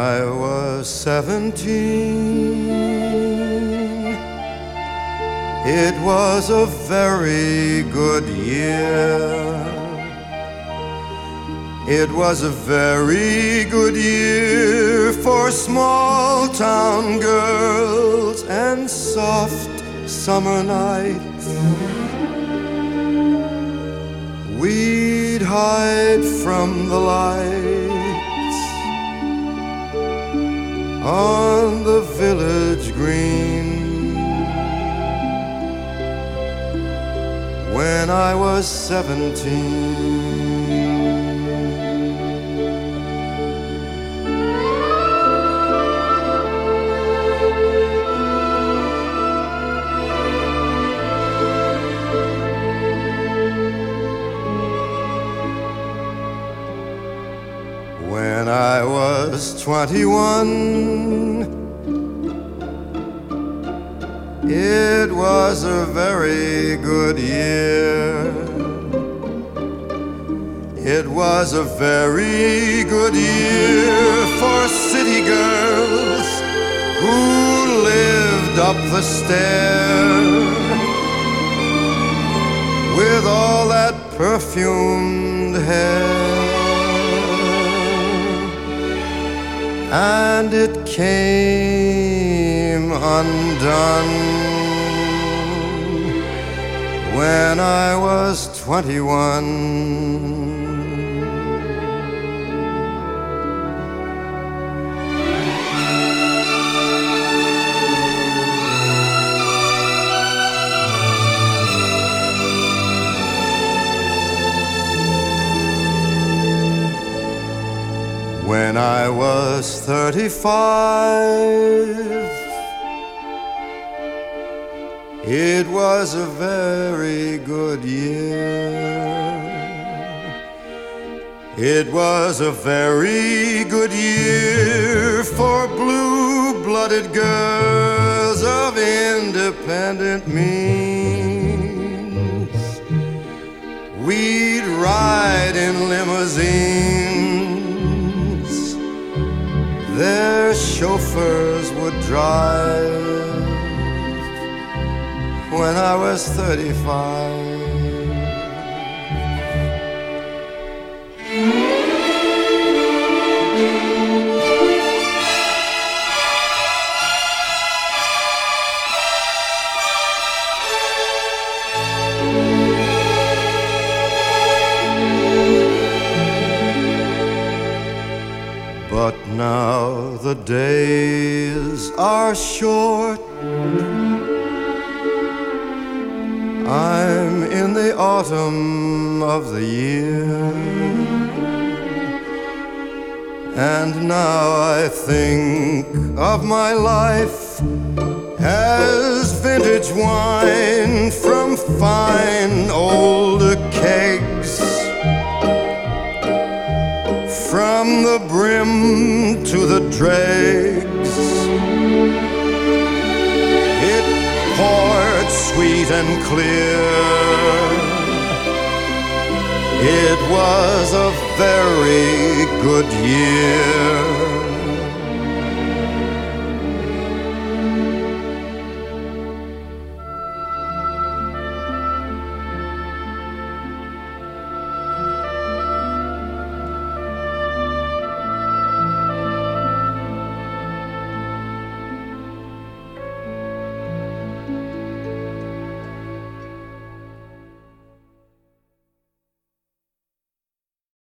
I was 17, it was a very good year. It was a very good year for small town girls and soft summer nights. We'd hide from the lights on the village green when I was 17. When I was 21, it was a very good year. It was a very good year for city girls who lived up the stair with all that perfumed hair. And it came undone when I was 21. When I was 35, it was a very good year. It was a very good year for blue-blooded girls of independent means. We'd ride in limousines. Their chauffeurs would drive when I was 35. But now the days are short. I'm in the autumn of the year, and now I think of my life as vintage wine from fine old kegs. From the brim to the dregs, it poured sweet and clear. It was a very good year.